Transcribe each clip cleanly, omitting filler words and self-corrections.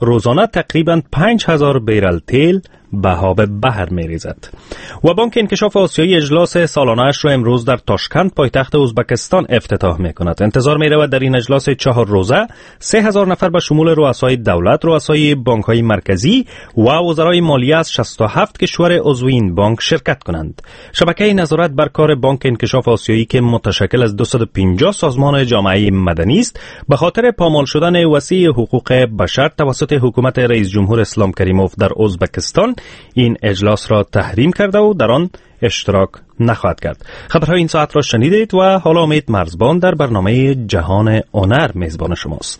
روزانه تقریباً 5000 بیرل تیل به آب بحر می‌ریزد. و بانک انکشاف آسیایی اجلاس سالانه‌اش را امروز در تاشکند پایتخت ازبکستان افتتاح می‌کند. انتظار می‌رود در این اجلاس 4 روزه 3000 نفر به شمول رؤسای دولت، رؤسای بانک‌های مرکزی و وزرای مالیه از 67 کشور عضو این بانک شرکت کنند. شبکه نظارت بر کار بانک انکشاف آسیایی که متشکل از 250 سازمان جامعه مدنی است، به خاطر پامال شدن وسیع حقوق بشر توسط حکومت رئیس جمهور اسلام کریموف در ازبکستان این اجلاس را تحریم کرده و در آن اشتراک نخواهد کرد. خبرهای این ساعت را شنیدید و حالا امید مرزبان در برنامه جهان هنر میزبان شماست.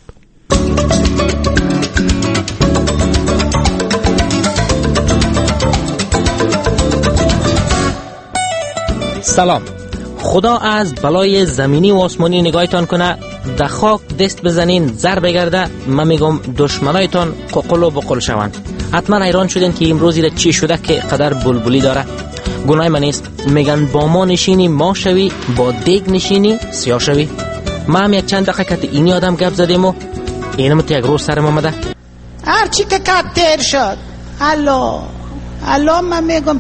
سلام. خدا از بلای زمینی و آسمانی نگاهتان کنه، در خاک دست بزنین زر بگرده، من میگم دشمنایتان ققل و بقل شوند. حتما حیران شدین که امروزی را چی شده که قدر بلبلی داره. گناه من نیست. میگن با ما نشینی ما شوی، با دیگ نشینی سیاه شوی. ما هم یک چند دقیقه که اینی آدم گپ زدیم و اینم تو یک روز سرم آمده. هر چی که کتر شد الله من میگم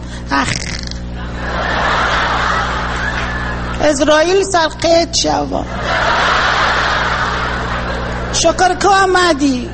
اسرائیل سرقیت شوا شکر که آمدی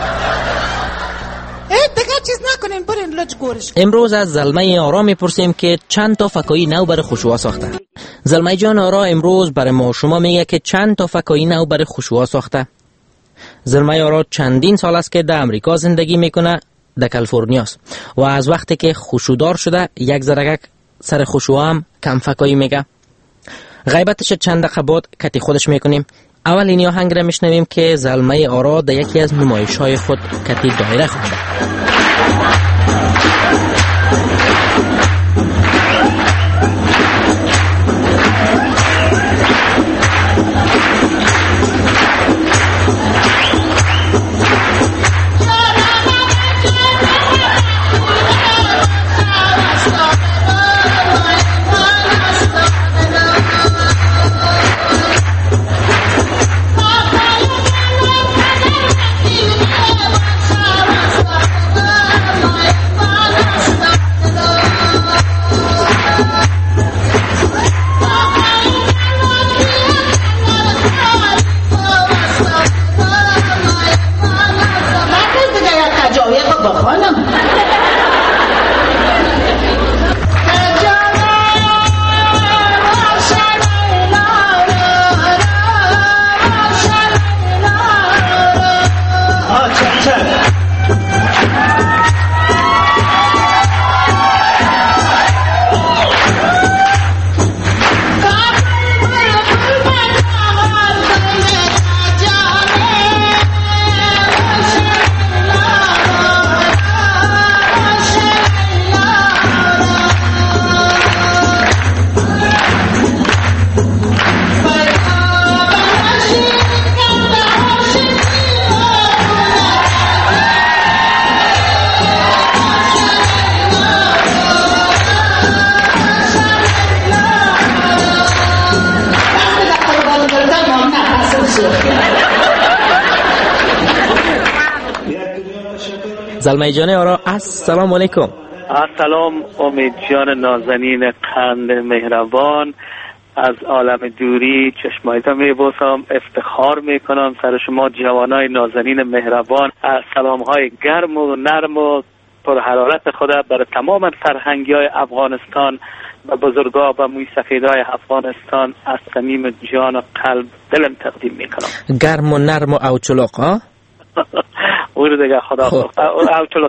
دیگه چیز نکنین برین لج گورش. امروز از زلمه آرا میپرسیم که چند تا فکایی نو برای خشوع ساخته. زلمه جان آرا امروز برای ما شما میگه که چند تا فکایی نو برای خشوع ساخته. زلمه آرا چندین سال است که در امریکا زندگی میکنه، در کالیفرنیا است و از وقتی که خشوعدار شده یک ذره سر خشوع هم کم فکایی میگه. غیبتش چند دقیقه بعد کتی خودش میکنیم. اول این آهنگ را میشنویم که زلمه آرا در یکی از نمایش‌های خود کتی دایره خونده. زلمه جان آرا السلام علیکم. السلام امید جان نازنین قند مهربان، از عالم دوری چشمایتا میبوسم، افتخار میکنم سر شما جوانای نازنین مهربان. سلامهای گرم و نرم و پر حرارت خود برای تمام فرهنگیای افغانستان و بزرگا و موسیقیدای افغانستان از صمیم جان و قلب دلم تقدیم میکنم. گرم و نرم و اوچلق ها؟ اون دیگه خدا اوچلق.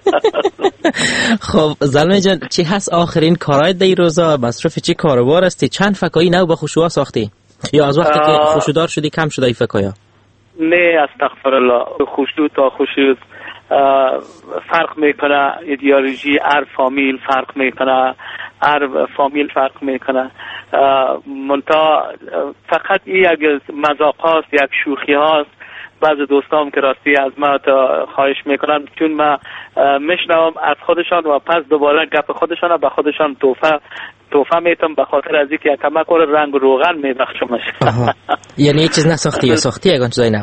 خب زلمه جان چی هست آخرین کارهای در این روزا؟ مصروف چی کاروبار هستی؟ چند فکایی نو به خشوع ساختی؟ یا از وقتی که خشوعدار شدی کم شده ای فکایا؟ نه استغفرالله، خشوع تا خشوع فرق میکنه. ایدئولوژی هر فامیل فرق میکنه، هر فامیل فرق میکنه. منتها فقط این یک مذاق هاست، یک شوخی هاست. بعض دوستام که راستی از ما خواهش میکنن چون ما میشنوم از خودشان و پس دوباره گپ خودشان به خودشان توفه میتم به خاطر از اینکه تمکر رنگ روغن میبخشمش. یعنی چیز نساختی یا ساختی یگان چیزای نو؟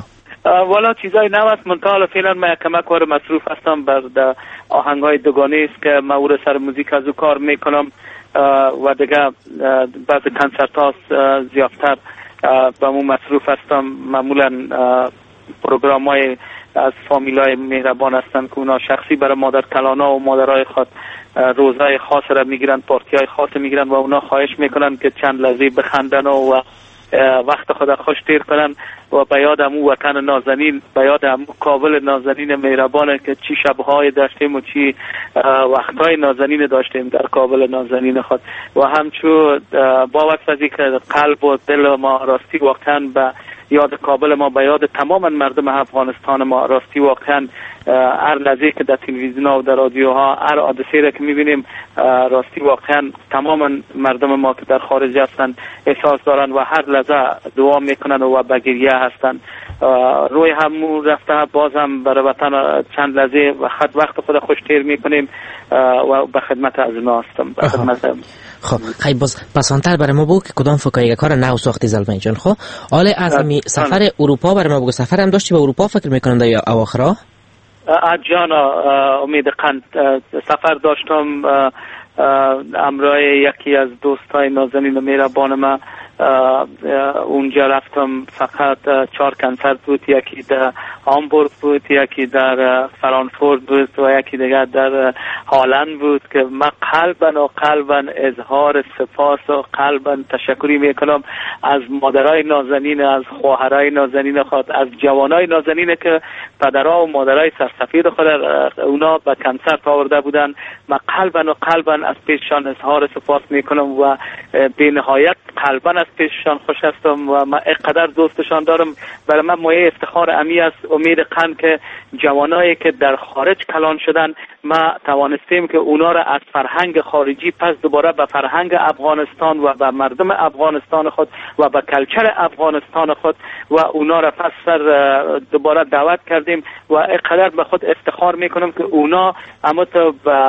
والا چیزای نو است، منتها فعلا من کمک کار مصروف هستم بر آهنگای دوگانه است که من او سر موزیک از او کار میکنم و دیگه بعض کنسرت ها زیادتر با مو مصروف هستم. معمولا پروگرام های از فامیل های مهربان هستن که اونا شخصی برای مادر کلانا و مادرای خود روزای خاص را میگیرن، پارتی های خاص میگیرن و اونا خواهش میکنن که چند لحظه بخندن و وقت خود خوش تیر کنن و به یاد امو وطن نازنین، به یاد امو کابل نازنین مهربانه که چی شبهای داشتیم و چی وقتهای نازنین داشتیم در کابل نازنین خود و همچون با وقت از که قلب و دل ما راستی واقعا به یاد کابل ما، به یاد تمام مردم افغانستان ما راستی واقعا هر لحظه که در تلویزیون ها و در رادیوها هر حادثه را که میبینیم راستی واقعا تمام مردم ما که در خارج هستن احساس دارن و هر لحظه دعا میکنن و به گریه هستن. روی همو رفته بازم برای وطن چند لحظه وقت خود خوش تیر میکنیم و به خدمت از ما هستم، به خدمت. خب خیلی باز پسانتر برای ما بگو که کدام فکایی کار نو ساختی زلمه جان. خب حالا از می سفر اروپا برای ما بگو، سفر هم داشتی به اروپا فکر میکنم در اواخرا؟ جانا امید قند سفر داشتم امرای یکی از دوستای نازنین مهربان ما. اونجا رفتم، فقط 4 کنسرت بود، یکی در هامبورگ بود، یکی در فرانکفورت بود و یکی دیگر در هالند بود که من قلباً اظهار سپاس و قلباً تشکری میکنم از مادرای نازنین، از خواهرای نازنین خود، از جوانای نازنین که پدرها و مادرای سرسفید خود اونا به کنسرت آورده بودن. من قلباً از پیششان اظهار سپاس میکنم و به نهایت قلباً از پیششان خوش هستم و من اینقدر دوستشان دارم. برای من مایه افتخار امی است امید قند که جوانایی که در خارج کلان شدن ما توانستیم که اونا را از فرهنگ خارجی پس دوباره به فرهنگ افغانستان و به مردم افغانستان خود و به کلچر افغانستان خود و اونا را پس دوباره دعوت کردیم و اینقدر به خود افتخار میکنم که اونا اما تو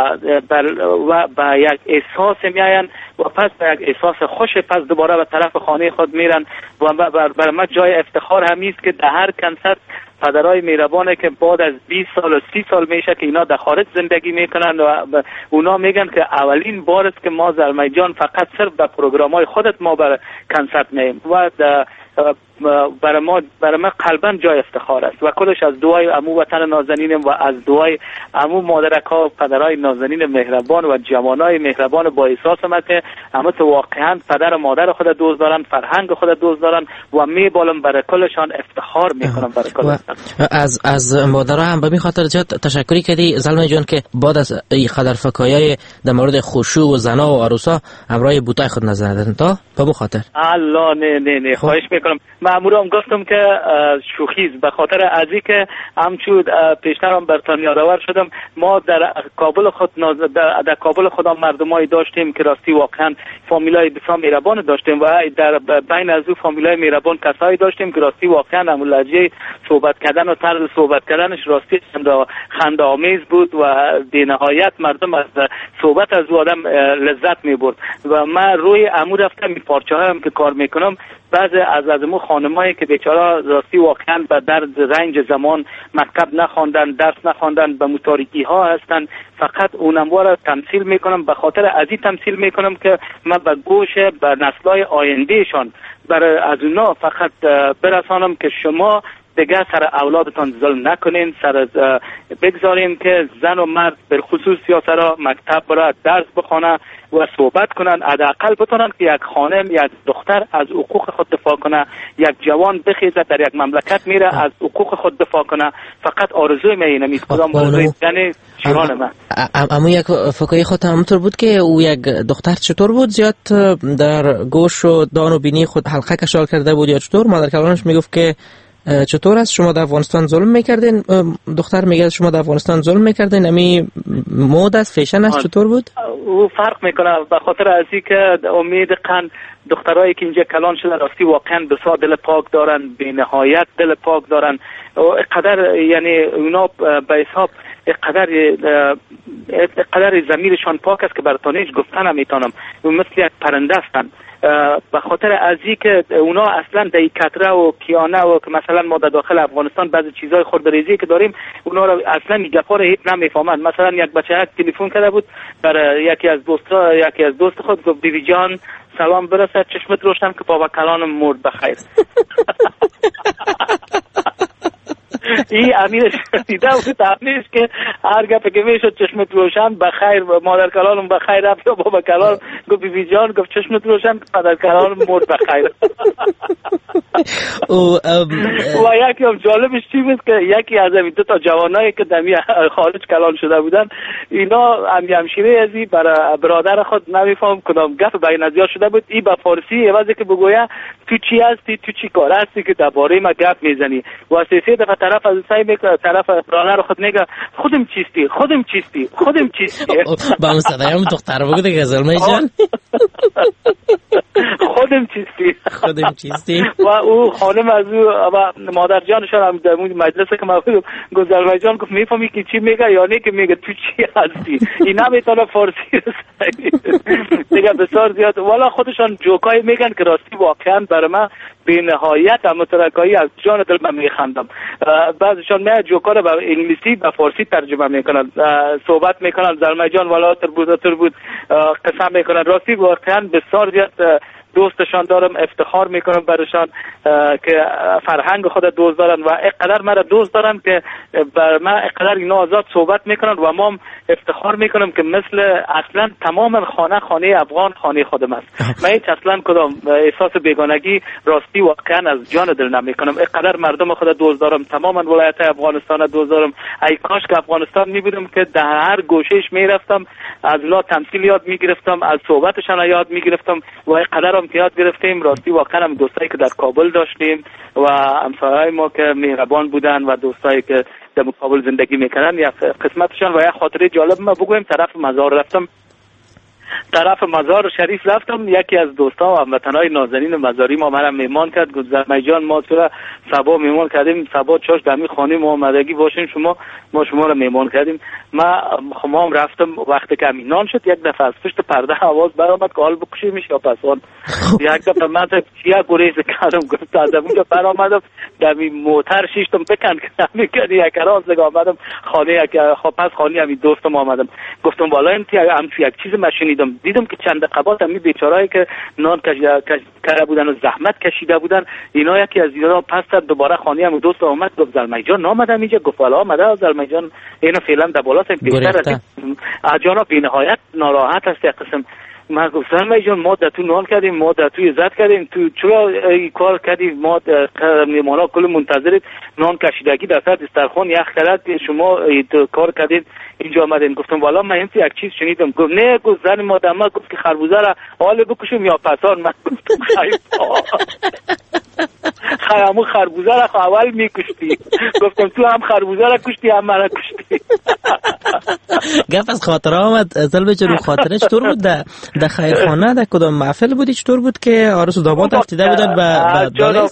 به یک احساس میاین و پس به یک احساس خوش پس دوباره به طرف خانه خود میرن و برای من جای افتخار همیست که در هر کنسرت پدرای مهربانه که بعد از 20 سال و 30 سال میشه که اینا در خارج زندگی میکنن و اونا میگن که اولین بار است که ما زلمه جان فقط صرف در پروگرام‌های خودت ما بر کنسرت مییم و برای ما قلباً جای افتخار است و کلش از دعای عمو وطن نازنینم و از دعای عمو مادرک‌ها و پدرای نازنین مهربان و جوانای مهربان با احساس که همه تو واقعاً پدر و مادر خود دوست دارن، فرهنگ خود دوست دارن و میبالم برای کلشان افتخار میکنم برای کلشان. از مادرها هم به می خاطر جات تشکری کردی زلمه جان که بعد از این قدر فکایای در مورد خشوع و زنا و عروسا امرای بوتای خود نزدن تا به خاطر الله نه خواهش میکنم. مامورم گفتم که شوخیز به خاطر ازی که همچون پیشترم برتانیا روار شدم. ما در کابل خود در کابل خودم مردمایی داشتیم که راستی واقعا فامیلای بسیار مهربان داشتیم و در بین از او فامیلای مهربان کسایی داشتیم که راستی واقعا همون لهجه صحبت کردن و طرز صحبت کردنش راستی خنده آمیز بود و به نهایت مردم از صحبت از او آدم لذت می‌برد و من روی عمو رفتم این پارچه‌ها هم که کار میکنم بعضی از مو خانمایی که بیچاره راستی واقعا به درد رنج زمان مکتب نخواندن، درس نخواندن، به متاریکی ها هستن، فقط اونم را تمثیل میکنم. به خاطر ازی تمثیل میکنم که من به گوش به نسل‌های آیندهشان برای از اونا فقط برسانم که شما دیگه سر اولادتان ظلم نکنین، سر بگذارین که زن و مرد به خصوص یا سر مکتب برای درس بخونه و صحبت کنن، حداقل بتونن که یک خانم یک دختر از حقوق خود دفاع کنه، یک جوان بخیزه در یک مملکت میره از حقوق خود دفاع کنه. فقط آرزوی من اینه، کدام آرزوی یعنی شیران من. اما یک فکری خود همونطور بود که او یک دختر چطور بود زیاد در گوش و دان و بینی خود حلقه کشال کرده بود یا چطور؟ مادر کلانش میگفت که چطور است شما در افغانستان ظلم میکردین؟ دختر میگه شما در افغانستان ظلم میکردین، امی مود است فیشن است چطور بود؟ او فرق میکنه به خاطر ازی که امید قند دخترایی که اینجا کلان شدن راستی واقعا بسیار دل پاک دارن، به نهایت دل پاک دارن و قدر یعنی اونا به حساب قدر قدر ضمیرشان پاک است که براتون هیچ گفتن نمیتونم، مثل یک پرنده هستند. به خاطر ازی که اونا اصلا در کتره و کیانه و که مثلا ما در داخل افغانستان بعضی چیزای خردریزی که داریم اونا رو اصلا گپا رو هیچ نمیفهمند. مثلا یک بچه تلفن کرده بود برای یکی از دوست خود، گفت بیبی جان سلام برسد، چشمت روشن که بابا کلانم مرد بخیر. این امیرش دیده بود امیرش که هر گفت که میشد چشمت روشن بخیر، مادر کلانم بخیر رفت، یا بابا کلان گفت بیبی جان گفت چشمت روشن مادر کلانم مرد بخیر. و یکی هم جالبش چی بود که یکی از این دو تا جوانایی که دمی خارج کلان شده بودن، اینا همشیره ازی برادر خود نمیفهم کدام گپ بین ازیا شده بود، ای با فارسی عوضی که بگویا تو چی هستی، تو چی کار هستی که درباره ما گپ میزنی، واسه دفعه طرف از سعی میکنه طرف برادر خود میگه خودم چیستی با اون صدایم دختر بگو دیگه زلمه جان خودم چیستی و او خانم از او و مادر جانشان هم در مجلس که ما گفت زلمه جان گفت میفهمی که چی میگه یا نه که میگه تو چی هستی، این نمیتونه فارسی رسانی دیگه. بسیار زیاد والا خودشان جوکای میگن که راستی واقعا برای من به نهایت مترکایی از جان دل من میخندم. بعضیشان میاد جوکا رو به انگلیسی به فارسی ترجمه میکنن، صحبت میکنن زلمه جان والا تر بود قسم میکنن. راستی واقعا بسیار زیاد دوستشان دارم، افتخار میکنم برشان که فرهنگ خود دوست دارن و اینقدر مرا دوست دارن که بر من اینقدر اینا آزاد صحبت میکنن و ما افتخار میکنم که مثل اصلا تمام خانه افغان خانه خودم است. من هیچ اصلا کدام احساس بیگانگی راستی واقعا از جان دل نمیکنم. اینقدر مردم خود دوست دارم، تمام ولایت افغانستان دوست دارم. ای کاش که افغانستان میبودم که در هر گوشهش میرفتم، از لا تمثیل یاد میگرفتم، از صحبتشان یاد میگرفتم و اینقدر هم یاد گرفتیم. راستی واقعا هم دوستایی که در کابل داشتیم و همسایه‌های ما که مهربان بودن و دوستایی که در کابل زندگی میکنن، یک قسمتشان و یک خاطره جالب ما بگویم. طرف مزار شریف رفتم، یکی از دوستا و هموطنای نازنین مزاری ما منم میمان کرد، گفت زلمه جان ما تو صبا میمان کردیم، صبا چاش دمی خانه ما آمدگی باشین ما شما رو میمان کردیم. ما هم رفتم، وقتی که امینان شد یک دفعه از پشت پرده آواز برآمد که حال بکشیمش یا پسان. یک دفعه من چیا گریز کردم، گفت از اونجا برآمدم دمی موتر شیشتم بکن که نمیکنی یک راز آمدم خانه پس خانه همین دوستم آمدم، گفتم والا یک چیز ماشینیدم، دیدم که چند قبات همین بیچارهایی که نان کرده بودن و زحمت کشیده بودن، اینا یکی از اینا پس دوباره خانه هم دوست آمد، گفت زلمه جان نامدم اینجا، گفت والا آمده زلمه جان اینا فعلا در بالا پیشتر اجانا بی نهایت ناراحت است. یک قسم من گفتم میجان ما در تو نان کردیم، ما در تو عزت کردیم، تو چرا این کار کردیم؟ ما میمانا کل منتظرید نان کشیدگی در سر دسترخوان یخ کرد، شما کار کردید اینجا آمدین. گفتم والا من این یک چیز شنیدم. گفت نه، گفت زن مادمه گفت که خربوزه را حال بکشم یا پسان. من گفتم همون خربوزه را اول میکشتی. گفتم تو هم خربوزه را کشتی هم من را کشتی. گفت از خاطره آمد زلبه چرا خاطره چطور بود در خیرخانه در کدام محفل بودی؟ چطور بود که آرزو داماد رفتیده بودن به دالیز؟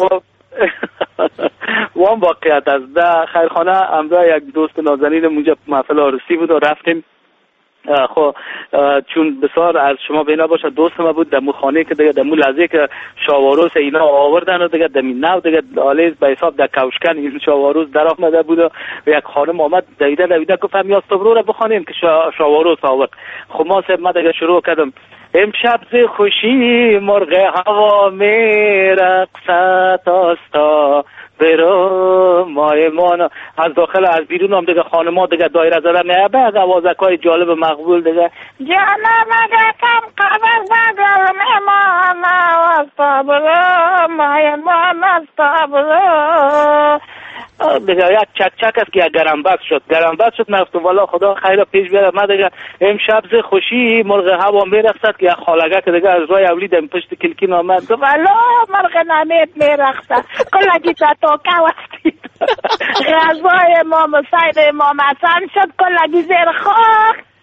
وام واقعیت از در خیرخانه امرا یک دوست نازنین اونجا محفل عروسی بود و رفتیم. خب چون بسیار از شما بینا باشه دوست ما بود دمو خانه که دیگه دمو لحظه که شاواروس اینا آوردن و دیگه دمی نو دیگه آلیز به حساب در کوشکن این شاواروس در آمده بود و یک خانم آمد دویده گفتم یا استبرو رو بخوانیم که شاواروس آورد. خب ما سب ما دیگه شروع کردم امشب ز خوشی مرغ هوا میرقصد آستا برو مایمان. از داخل از بیرون هم دیگه خانم‌ها دیگه دایره زدن نه به آوازکای جالب مقبول دیگه جانم اگه کم قبض بگل میمان آستا برو مایمان آستا برو دیگه یک چک چک است که یک گرمبک شد نفتم والا خدا خیر پیش بیاره. من دیگه امشب ز خوشی مرغ هوا میرقصد که یک خالگه که دیگه از رای اولی دم پشت کلکین آمد والا مرغ نمید میرقصد کلگی تا که وستید غذای امام سید امام حسن شد کلگی زیر خاک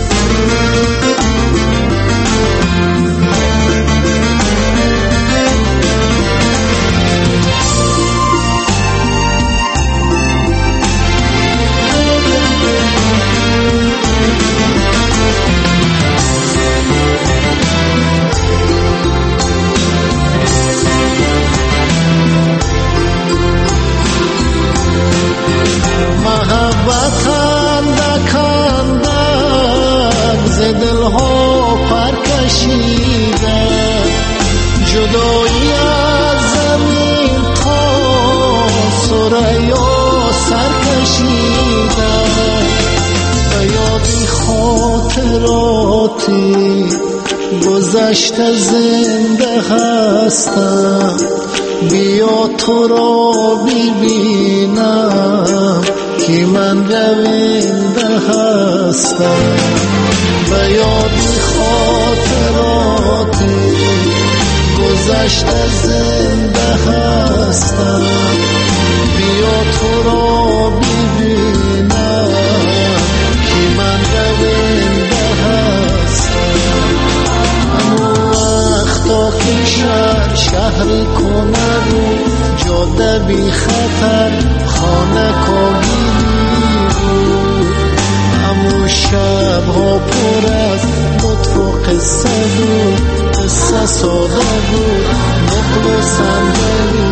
سر کشیدم، به یادی خاطراتی گذشته زنده هستم. بیا تو را ببینم که من رونده هستم. به یادی خاطراتی گذشته زنده هستم. بیا تو را ببینم که من رونده هستم. همون وقتا که شهری کند و جاده بی خطر خانه کاگیری بود. همون شبها پر از لطف و قصه بود، قصه ساده بود، نقل و صندلی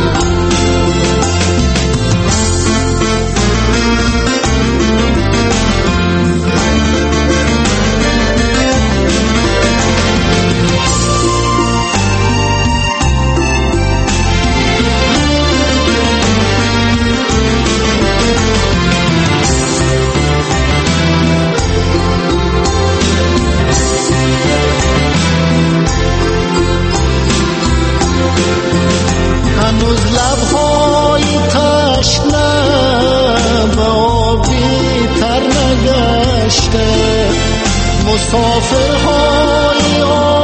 مسافرهای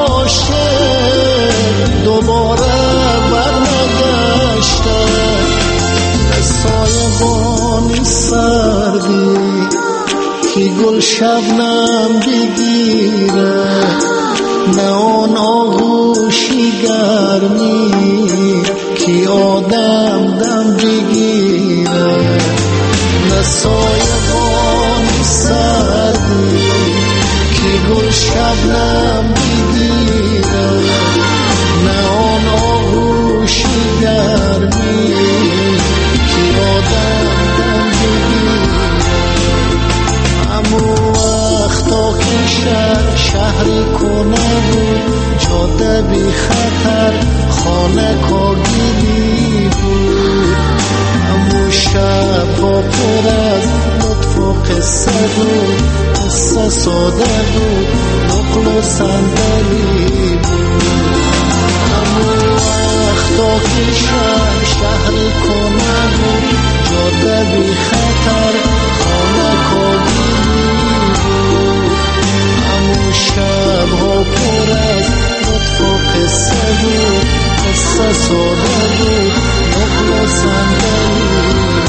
عاشق دوباره برنگشته. به سایبانی سردی که گل شبنم بگیره، نه آن آغوشی گرمی که آدم دم بگیره. نه سایبانی سردی گل شبنم بگیره، نه آن آغوشی گرمی که آدم دم بگیره. همون وقتا که شهری کنه بود، جاده بی خطر خانه کاگیری بود. همون شبها پر از لطف و قصه بود، قصه ساده بود، نقل و صندلی بود. همون وقتا که شهری کنه بود، جاده بی خطر خانه کاگیری بود. همون شبها پر از لطف و قصه بود، قصه ساده بود، نقل و صندلی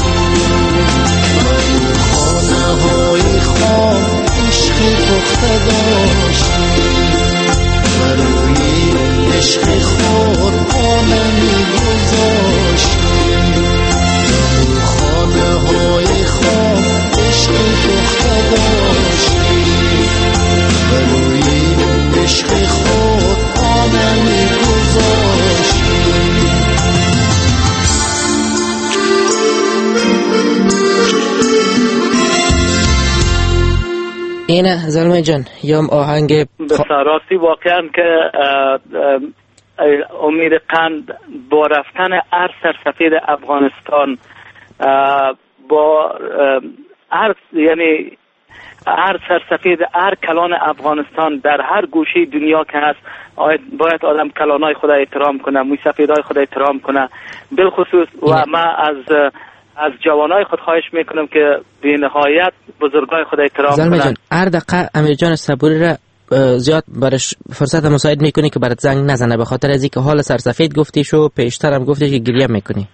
بود. خانه های خواب عشقی پخته داشتی، بروی عشق خود آنه می گذاشتی. اون خانه های خواب عشقی پخته داشتی، بروی عشق خود آنه می گذاشتی. اینه زلمه جان یا آهنگ راستی واقعا که امید قند با رفتن هر سرسفید افغانستان با یعنی هر سرسفید هر کلان افغانستان در هر گوشه دنیا که هست باید آدم کلانای خود احترام کنه، موسفیدای خود احترام کنه بالخصوص. و من از جوانای خود خواهش میکنم که به نهایت بزرگای خود احترام کنن. زلمه جان هر دقیقه امیر جان صبوری را زیاد برش فرصت مساعد میکنی که برات زنگ نزنه، به خاطر از اینکه حال سرسفید گفتیش و پیشتر هم گفتیش که گریه میکنی.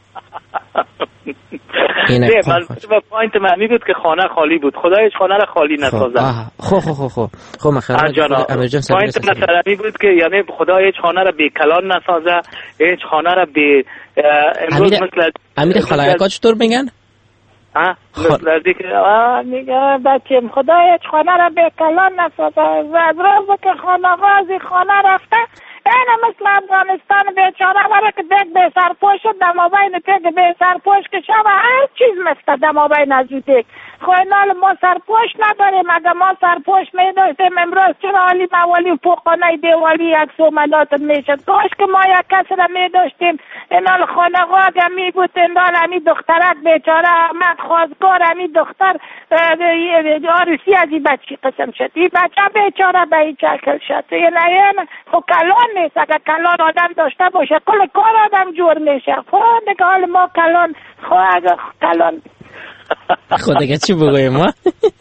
نه من پوینت معنی بود که خانه خالی بود، خدایش خانه را خالی نسازه. خب مخاطر امیر جان پوینت مثلا بود که یعنی خدا هیچ خانه را بی کلان نسازه، هیچ خانه را بی امروز مثل امیر خلایقات چطور میگن؟ مثل که میگه بچم خدا هیچ خانه را بی کلان نسازه. از روز که خانه غازی خانه رفته این مثل افغانستان بیچاره برای که دیگه به سرپوش دمابین دیگه به سرپوش که شما هر چیز مثل دمابین از او دیگه خوینال ما سرپوش نداریم. اگر ما سرپوش میداشتیم امروز چرا علی موالی و پوقانه دیوالی یک سومنات میشد. کاش که ما یک کس را میداشتیم اینال خانقا اگر می بود اینال همی دخترک بیچاره احمد خواستگار همی دختر آرسی از این بچی قسم شد. این بچه بیچاره به این چکل شد. این خب کلان نیست. اگر کلان آدم داشته باشه کل کار آدم جور میشه. خود دیگه حال ما کلان اگر کلان خود دیگه چی بگویم ما؟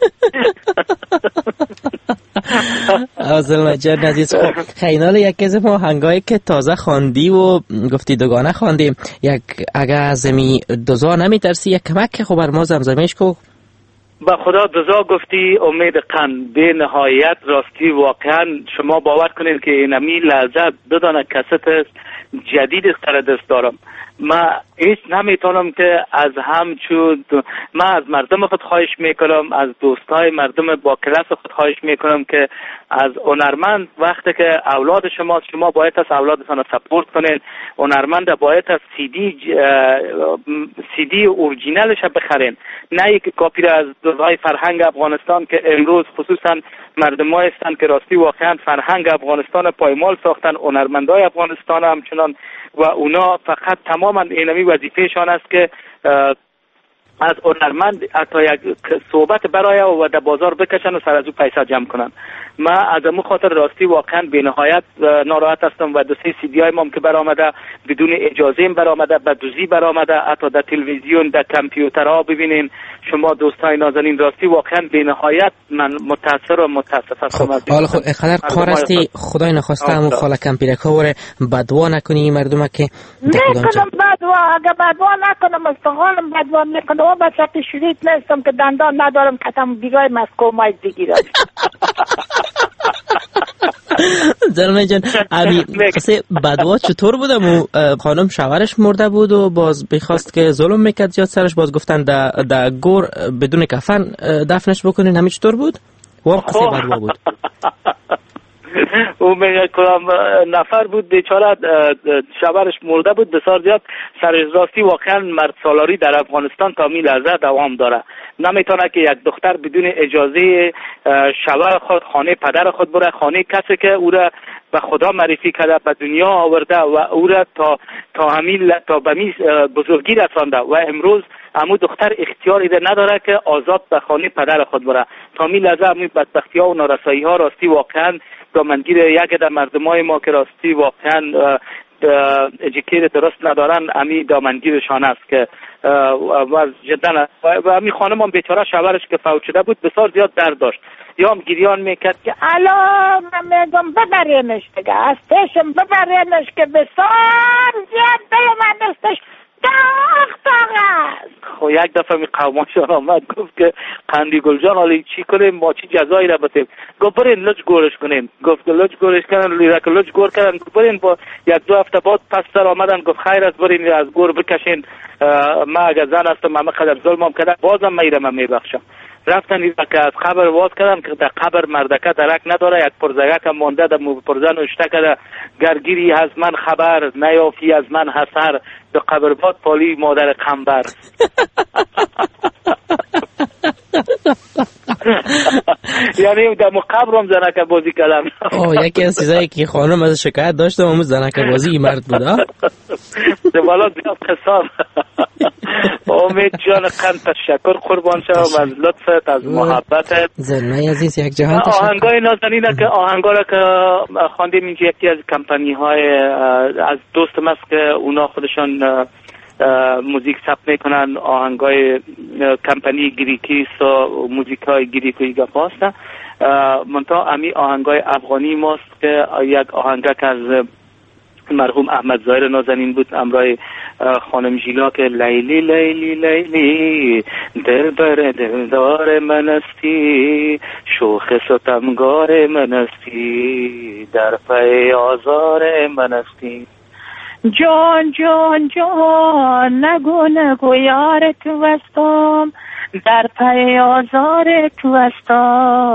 زلمه جان عزیز، خب خیلی یکی از ما هنگایی که تازه خواندی و گفتی دوگانه خواندیم، یک اگر از می دوزا نمی ترسی یک کمک خب بر ما زمزمهش کو؟ با خدا دوزا گفتی امید قند به نهایت راستی واقعا شما باور کنید که اینمی لحظه بدانه کست جدید سر دست دارم. من هیچ نمیتونم که از همچون من از مردم خود خواهش میکنم، از دوستای مردم با کلاس خود خواهش میکنم که از هنرمند وقتی که اولاد شما باید از اولادتان سپورت کنین. هنرمند باید از سی دی اورجینالش بخرین، نه یک کاپی را از دوزهای فرهنگ افغانستان که امروز خصوصا مردمایی هستند که راستی واقعا فرهنگ افغانستان پایمال ساختن، هنرمندای افغانستان همچنان، و اونا فقط تماما اینمی وظیفهشان است که از هنرمند حتی یک صحبت برای و در بازار بکشن و سر از او پیسه جمع کنن. من از امو خاطر راستی واقعا به نهایت ناراحت هستم و 2-3 CD های ما که برآمده بدون اجازه برآمده، به دوزی برآمده، حتی در تلویزیون در کامپیوترها ببینین شما دوستای نازنین. راستی واقعا به نهایت من متاثر و متاسف هستم. خب حالا خود خدر کار استی خدای نخواسته همون خاله کمپیرکا وره بدوا نکنی مردم که نکنم بدوا، اگر بدوا نکنم استقالم بدوا نکنم و بچه شدید نیستم که دندان ندارم کتم دیگای مسکومای بگیرم. زلمه جان امی قصه بدوا چطور بودم؟ خانم شوهرش مرده بود و باز بخواست که ظلم میکرد زیاد سرش، باز گفتن در گور بدون کفن دفنش بکنین، همین چطور بود؟ و قصه بدوا بود. او میگه کدام نفر بود بیچاره شوهرش مرده بود بسیار زیاد سرش. راستی واقعا مرد سالاری در افغانستان تا می لحظه دوام داره. نمیتونه که یک دختر بدون اجازه شوهر خود خانه پدر خود بره، خانه کسی که او را به خدا معرفی کرده به دنیا آورده و او را تا به بزرگی رسانده و امروز امو دختر اختیاری ده نداره که آزاد به خانه پدر خود بره. تا می لحظه امو بدبختی ها و نارسایی ها راستی واقعا دامنگیر یک در مردمای ما که راستی واقعا اجکیر درست ندارن امی دامنگیرشان است که جدا و امی خانم هم بیچاره شوهرش که فوت شده بود بسیار زیاد درد داشت، یا هم گریان میکرد که الان میگم ببرینش دیگه از پیشم ببرینش که بسیار زیاد دل من دستش خب یک دفعه می قوماشان آمد گفت که قندی گلجان حالی چی کنیم، ما چی جزایی را بتیم؟ گفت برین لج گورش کنیم. گفت لج گورش کنن، لیرک لج گور کردن. گفت برین با 1-2 هفته بعد پس سر آمدن گفت خیر است برین از گور بکشین، ما اگر زن هستم همه قدر ظلمم کرده بازم میرم میبخشم. رفتن که از قبر واز کردن که در قبر مردکه درک نداره، یک پرزگک هم مانده در پرزه نوشته کرده گرگیری از من خبر نیافی از من حسر در قبر باد پالی مادر قنبر. یعنی در مقبرم زنک بازی کردم. یکی از چیزایی که خانم از شکایت داشتم اون زنک بازی مرد بود. والا زیاد قصار. امید جان قند تشکر قربان شدم از لطفت، از محبتت. زلمه عزیز یک جهان تشکر. آهنگای نازنینه که آهنگا را که خواندیم اینجا یکی از کمپانی های از دوستم است که اونا خودشان موزیک ثبت میکنن، آهنگای کمپانی گریکیس و موزیک های گریکی گفت هستن. منتها امی آهنگای افغانی ماست که یک آهنگک از مرحوم احمد ظاهر نازنین بود امرای خانم ژیلا که لیلی لیلی لیلی دلبر دلدار من استی، شوخ ستمگار من استی، در پی آزار من استی. جان جان جان نگو یار تو هستم، در پی آزار تو هستم،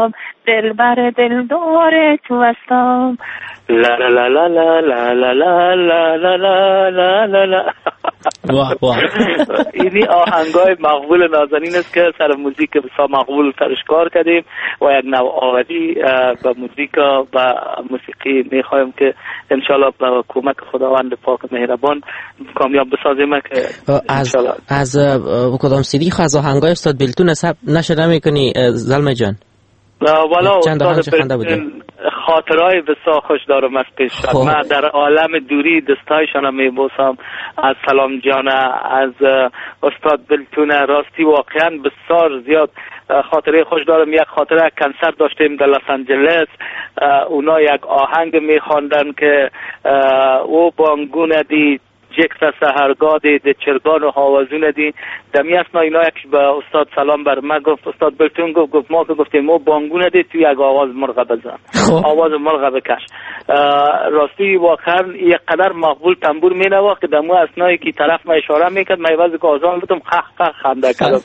دل بر دل دور تو هستم. لا لا لا لا لا لا لا لا لا لا لا لا لا. واه واه. اینی آهنگای مقبول نازنین است که سر موزیک بسیار مقبول سرش کار کردیم و یک نوآوری به موزیک و موسیقی میخوایم که انشالله با کمک خداوند پاک مهربان کامیاب بسازیم که از کدام سیدی خو از آهنگای استاد بیلتون نشر نمیکنی زلمه جان؟ والا چند آهنگ خنده بوده؟ خاطرهای بسیار خوش دارم از پیشتر. من در عالم دوری دستایشان میبوسم. از سلام جان، از استاد بلتون، راستی واقعا بسیار زیاد خاطره خوش دارم. یک خاطره کنسرت داشتیم در لس آنجلس، اونا یک آهنگ میخواندن که او بانگونه دی جکت سهرگاه دی چرگان و حوازون دی. دمی اصنا اینا یک به استاد سلام بر من گفت، استاد بلتون گفت ما که گفتیم ما بانگونه دی توی یک آواز مرغ بزن، آواز مرغ بکش. راستی واقعا یک قدر مقبول تنبور می نواخت که دمو اصنایی که طرف ما اشاره میکرد من عوض که آزان بودم خنده کردم.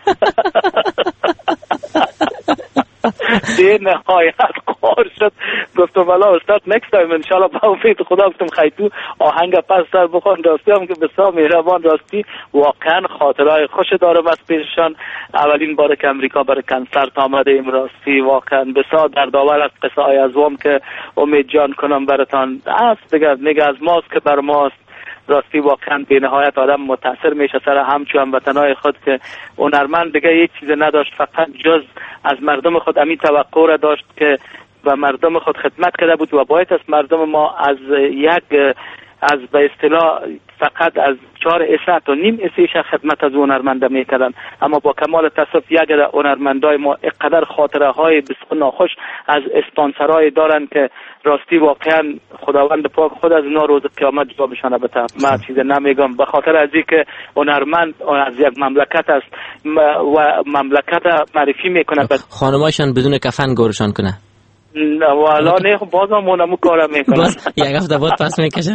دیگه نهایت قار شد. گفتم والا استاد نکست تایم انشالله با امید خدا گفتم خیلی آهنگ پس سر بخون. راستی هم که بسیار مهربان، راستی واقعا خاطرهای خوش دارم از پیششان. اولین بار که امریکا برای کنسرت آمدیم، راستی واقعا بسیار دردآور از قصه های ازوام که امید جان کنم براتان است دیگه از ماست که بر ماست. راستی واقعا به نهایت آدم متاثر میشه سر همچون هموطنای خود که هنرمند دیگه هیچ چیز نداشت فقط جز از مردم خود امی توقع را داشت که و مردم خود خدمت کرده بود و باید از مردم ما از به اصطلاح فقط از 4 اسه تا نیم اسهش خدمت از هنرمنده میکردن. اما با کمال تاسف یک هنرمندای ما اقدر خاطره های بسیار ناخوش از اسپانسرای دارن که راستی واقعا خداوند پاک خود از اونا روز قیامت جوابشان بده. من چیز نمیگم، به خاطر از اینکه هنرمند از یک مملکت است و مملکت معرفی میکنه، خانماشان بدون کفن گورشان کنه. والا نه بازم اونمو کارم میکنه. باز یک هفته بعد پس میکشه.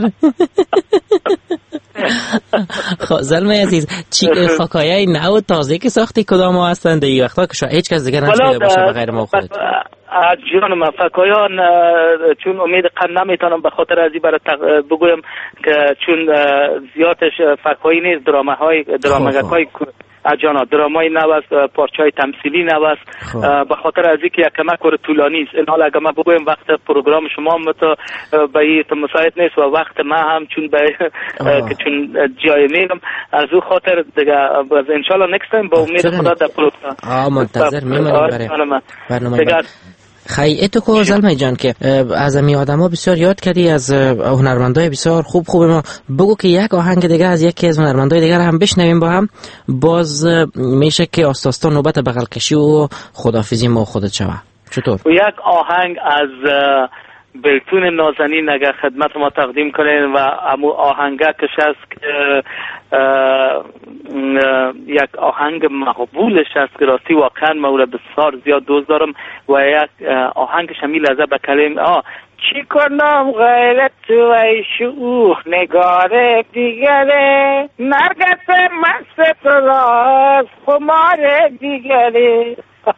خب زلمه عزیز، چی فکایای نو تازه که ساختی کدام ها هستند این وقتا که شاید هیچ کس دیگر نشده باشه بغیر ما خودت؟ جانم فکایان چون امید قند نمیتونم به خاطر ازی برای بگویم که چون زیادش فکایی نیست، درامگک جانا درامای نو است، پارچای تمثیلی نو است. به خاطر از اینکه یک کمک ور طولانی است. این حال اگه ما بگویم وقت پروگرام شما متو به این مساعد نیست و وقت ما هم چون که چون جای میرم از او خاطر دیگه ان شاء الله نکست تایم با امید خدا در پروگرام منتظر میمونیم برای برنامه خیلی تو که زلمه جان که از امی آدم ها بسیار یاد کردی، از هنرمندای بسیار خوب ما بگو که یک آهنگ دیگه از یکی از هنرمندای دیگر هم بشنویم با هم، باز میشه که آستاستا نوبت بغل کشی و خدافیزی ما خودت شوه. چطور؟ یک آهنگ از بلتون نازنین اگر خدمت ما تقدیم کنین و امو آهنگکش است که یک آهنگ مقبولش است که راستی واقعا مولا بسیار زیاد دوست دارم و یک آهنگش همی لحظه به کلمه چی کنم غیرت تو ای شوخ نگار دیگره، نرگس مست تو راست خمار دیگره.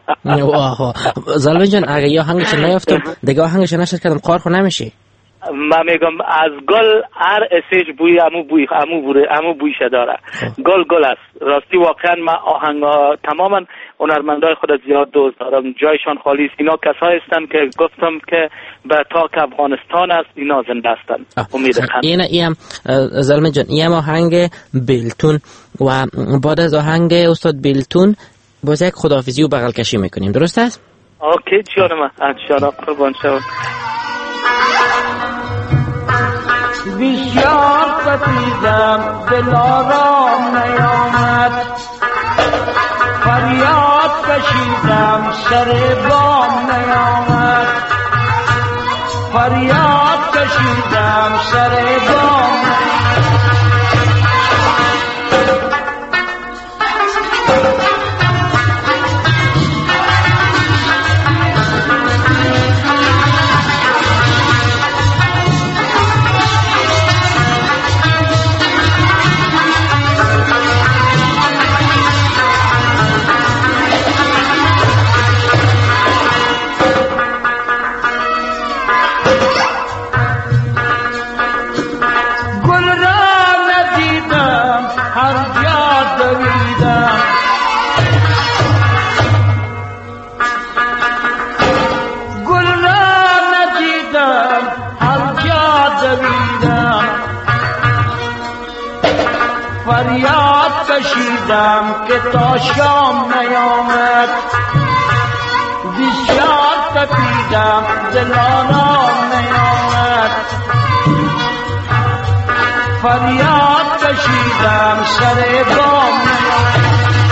زلمه جان اگه یا آهنگش نیافتم دیگه آهنگش نشد کردم قار خو نمیشی. من میگم از گل هر اسیج بوی امو بویش داره. گل است. راستی واقعا من آهنگا تماما هنرمندای خود زیاد دوست دارم، جایشان خالی است. اینا کسایی هستن که گفتم که به تاک افغانستان است اینا زنده هستن. اینم زلمه جان این آهنگ بیلتون و بعد از آهنگ استاد بیلتون باز یک خداحافظی و بغل کشی میکنیم، درست است؟ اوکی جانم، انشاءالله قربان شما. بسیار ستیزم دل آرام نیامد، فریاد کشیدم سر بام نیامد، فریاد کشیدم سر بام کشیدم که تا شام نیامد، بسیار تپیدم دل آرام نیامد، فریاد کشیدم سر بام نیامد.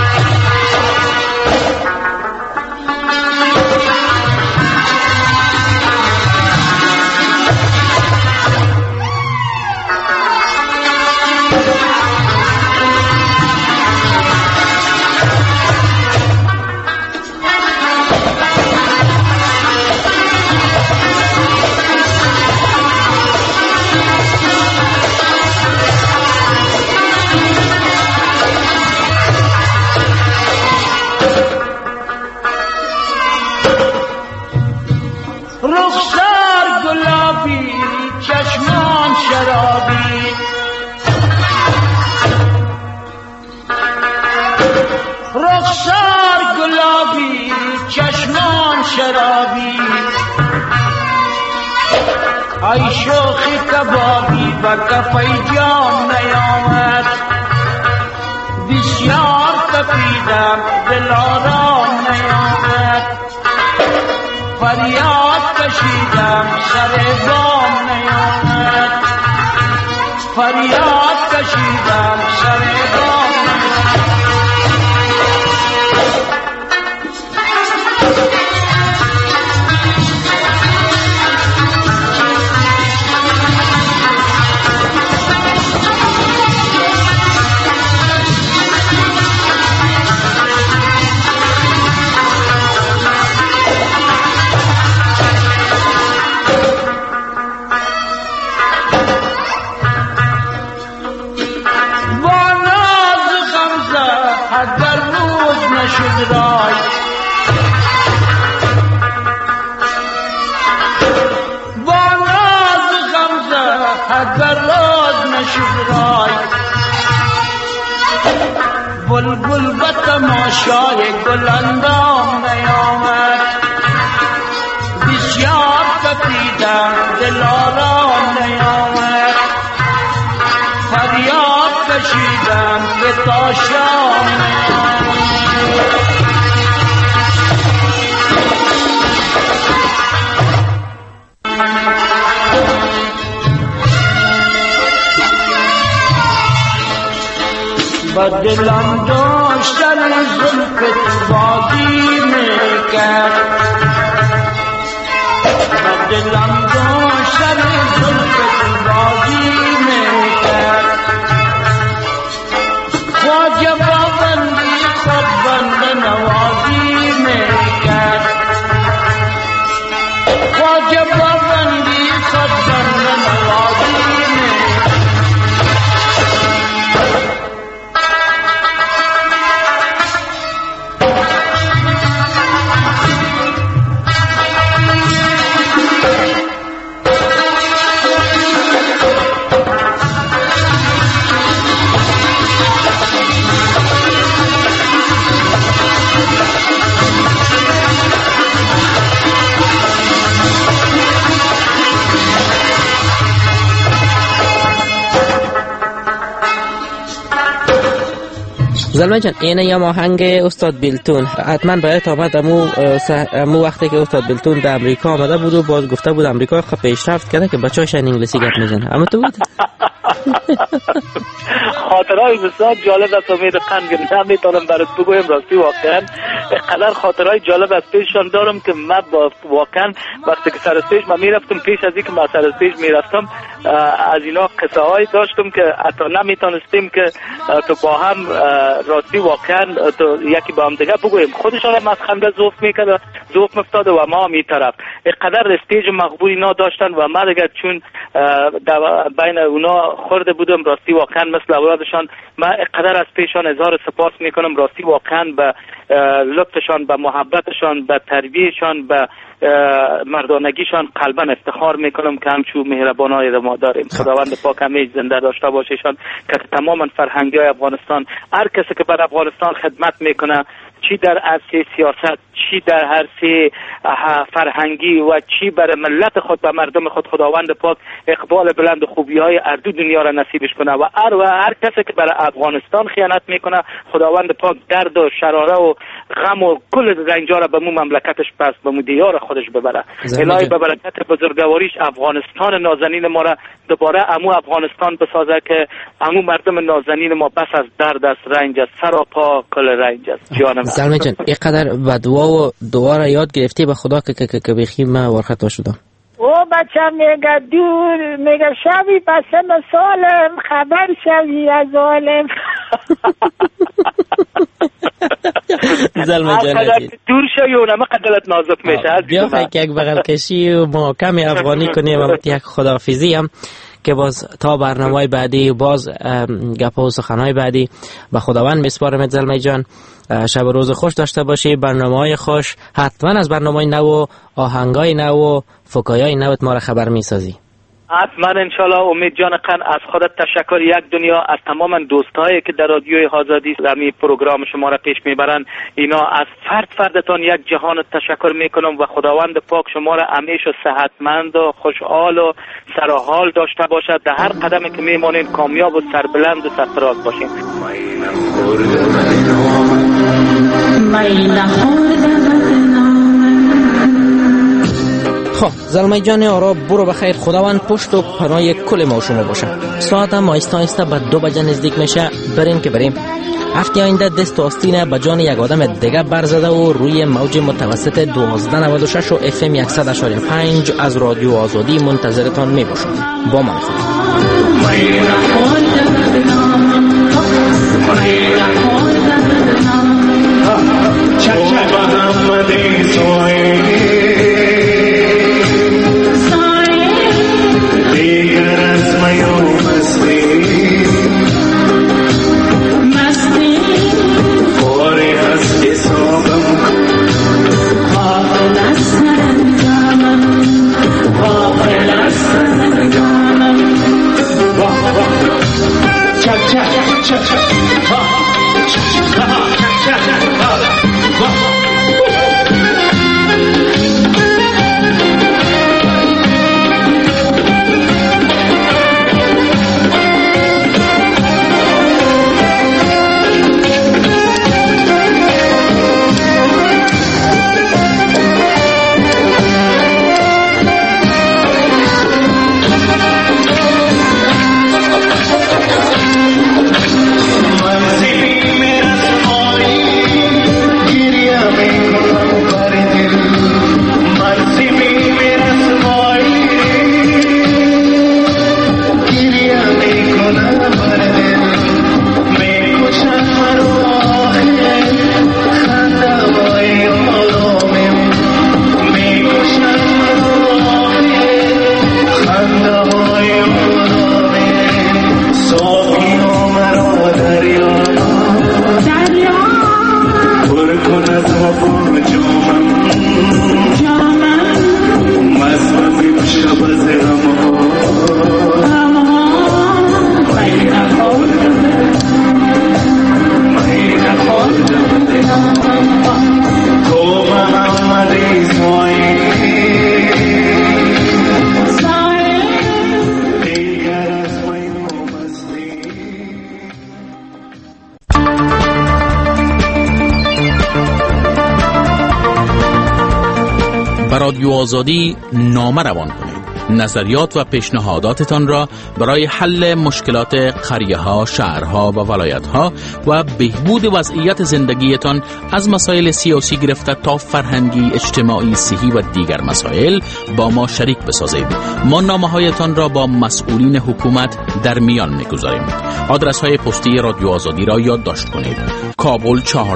رخسار گلابی چشمان شرابی، رخسار گلابی چشمان شرابی، ای شوخی کبابی با کفی جام نیامد، بسیار تپیدم دل آرام نیامد، فریاد کشیدم سر بام نیامد، فریاد کشیدم سر بام نیامد. نشد رای با ناز غمزه اگر راز نشد رای، بلبل به تماشای گل اندام نیامد، بسیار تپیدم دل آرام نیامد، فریاد کشیدم که تا شام نیامد. با دلم داشتن زلفت بازی میکرد، با دلم داشتن زلفت بازی میکرد، خواجه با بندی خود بند نوازی میکرد، خواجه با بندی خود بند نوازی میکرد. زلمه جان اینه یا آهنگ استاد بیلتون حتما باید آمد امو وقتی که استاد بیلتون در امریکا آمده بود و باز گفته بود امریکا خب پیشرفت کرده که بچه‌هاش انگلیسی گپ میزنه، اما تو بود خاطرهای بسیار جالب است. امید قند که نمیتونم برات بگویم، راستی واقعا قدر خاطرهای جالب از پیششان دارم که من با واقعا وقتی که سر استیج من میرفتم، پیش از اینکه من سر استیج میرفتم از اینا قصه های داشتم که حتی نمیتونستیم که تو با هم راستی واقعا تو یکی با هم دیگه بگویم. خودشان هم از خنده ذوف مفتاده و ما می طرف قدر استیج مقبولی اینا داشتن و من دیگه چون بین اونا خورده بودم، راستی واقعا مثل اولادشان من قدر از پیشان اظهار سپاس میکنم. راستی واقعا به لطفشان، به محبتشان، به تربیتشان، به مردانگیشان قلبا افتخار میکنم که همچون مهربانای ما داریم. خداوند پاک همیشه زنده داشته باشیشان که تماما فرهنگی های افغانستان، هر کسی که بر افغانستان خدمت میکنه چی در عرصه سیاست، چی در عرصه فرهنگی و چی برای ملت خود و مردم خود خداوند پاک اقبال بلند و خوبی های اردو دنیا را نصیبش کنه و هر کسی که برای افغانستان خیانت میکنه خداوند پاک درد و شراره و غم و کل رنجا را به مو مملکتش پس به مو دیار خودش ببره. الهی به برکت بزرگواریش افغانستان نازنین ما را دوباره امو افغانستان بسازه که امو مردم نازنین ما بس از درد است، رنج است، سراپا کل رنج است. جانم زلمه جان اینقدر دعا را یاد گرفتی به خدا که بخیم من ورخطا شدم. او بچه میگه دور میگه شبی پسن سالم خبر شوی از عالم. زلمه جان دور شوی اونم قدرت نازک میشه. بیا فکر یک بغل کشی و محاکم افغانی کنیم و یک خداحافظی هم که باز تا برنامه بعدی باز گپ و سخنهای بعدی به خداوند میسپارم. زلمه جان شب و روز خوش داشته باشی، برنامه‌های خوش، حتما از برنامه‌های نو و آهنگای نو و فکایای نوت ما را خبر میسازی. حتما انشالله. امید جان قن از خودت تشکر یک دنیا از تمام دوستایی که در رادیوی آزادی زمین پروگرام شما را پیش میبرن، اینا از فردتان یک جهان تشکر میکنم و خداوند پاک شما را همیشه صحتمند و خوشحال و سرحال داشته باشد. در هر قدمی که میمانین کامیاب و سربلند و سرفراز باشین. خب زلمه جان آرا برو بخیر، خداوند پشت و پناه کل ما و شما باشه. ساعت هم آهسته آهسته به 2 بجه نزدیک میشه، بریم. هفته آینده دست و آستینه به جان یک آدم دیگه برزده و روی موج متوسط 1296 و FM 100.5 از رادیو آزادی منتظرتان میباشم. با من خدا. رادیو آزادی نامه روان کنید. نظریات و پیشنهاداتتان را برای حل مشکلات قریه‌ها، شهرها و ولایت‌ها و بهبود وضعیت زندگیتان از مسائل سیاسی گرفته تا فرهنگی، اجتماعی، صحی و دیگر مسائل با ما شریک بسازید. ما نامه‌هایتان را با مسئولین حکومت در میان می‌گذاریم. آدرس‌های پستی رادیو آزادی را یادداشت کنید: کابل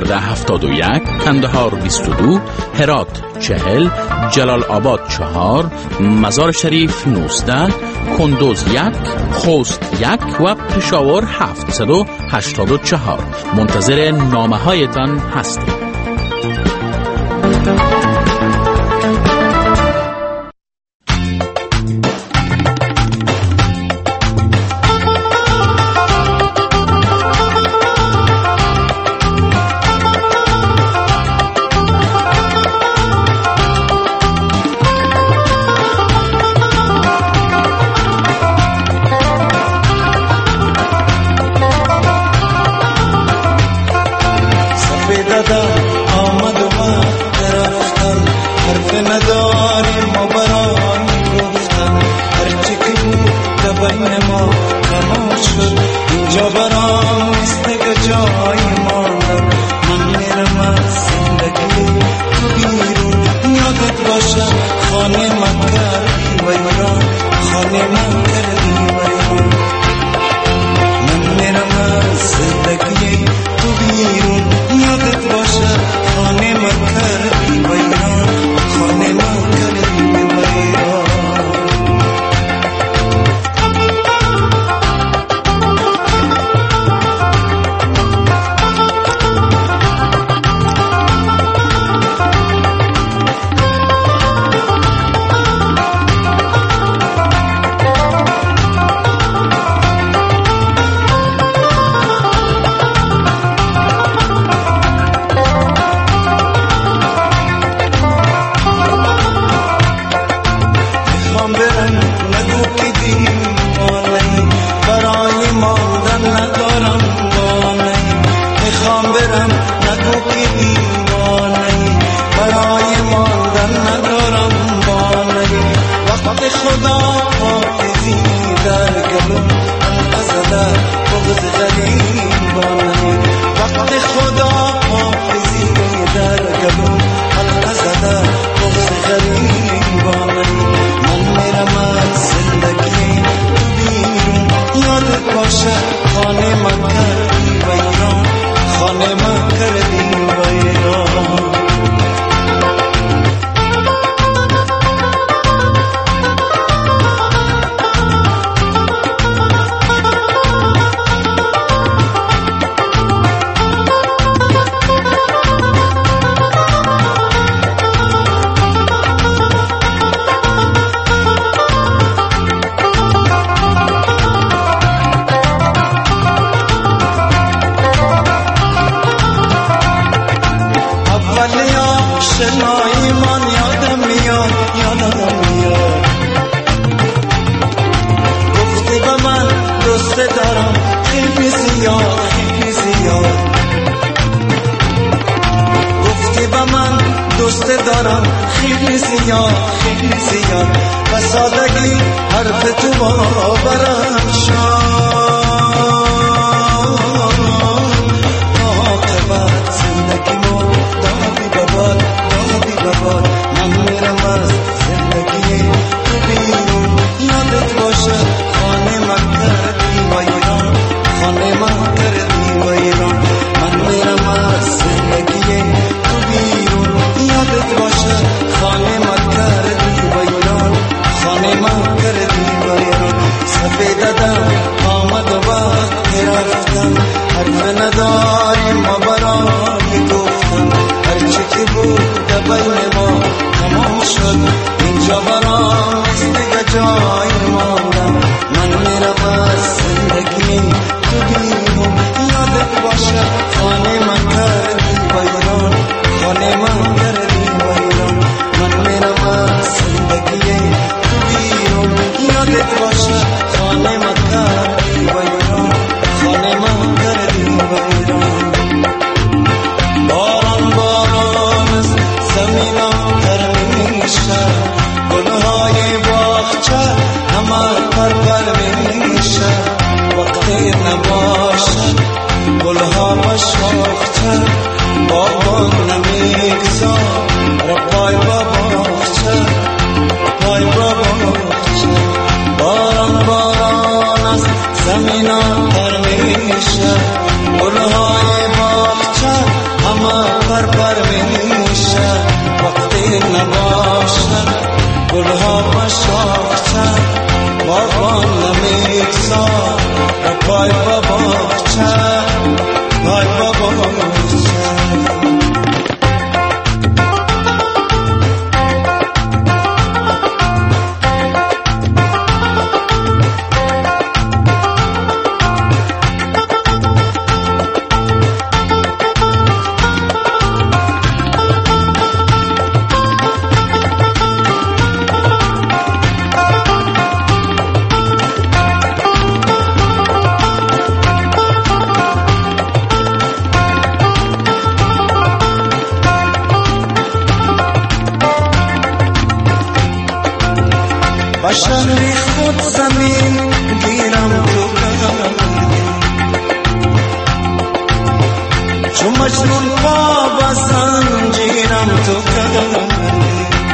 1471، کندهار 22، هرات 40، جلال آباد 4، مزار شریف 19، کندوز 1، خوست 1 و پشاور 784. منتظر نامه هایتان هستیم. دادم آمد و من درفتم، حرف نداریم و برای گفتم، هرچی که بود بین ما تمام شد، اینجا برام نیست دیگه جای ماندم. من میرم از زندگی تو بیرون، یادت باشه خانه من کردی ویران، خانه من کردی ویران. من میرم از زندگی تو بیرون، یادت باشه خانه من کردی ویران، خانه من کردی ویران. و شهر خود زمین گیرم تو کردی، چون مجنون پا به زنجیرم تو کردی.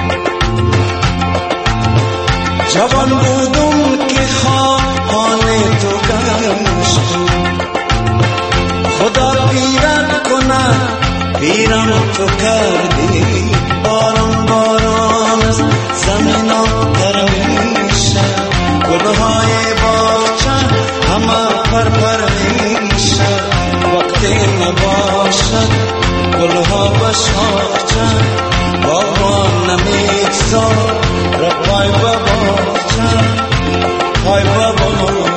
جوان بودم که حال تو گشت، خدا پیرت کنه پیرم تو کردی. باران باران از زمین آتر میشه، گلهای باغچه همه پرپر میشه. وقتی نباشد گلها به شاخچه، باغبان نمیگذار رفای به باغچه، پای به باغچه.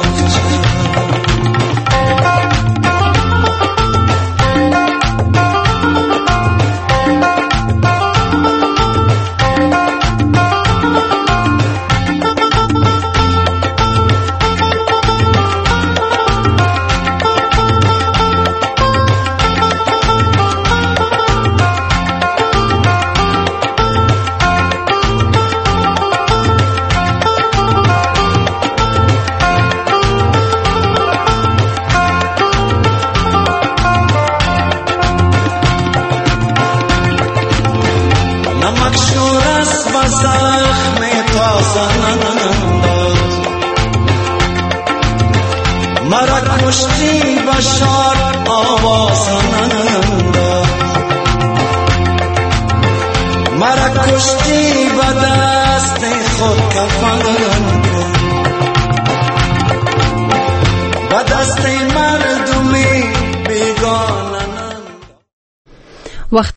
نمک شور است و زخم تازه ننداز، مرا کشتی و شاد آواز ننداز. مرا کشتی و دست خود کفن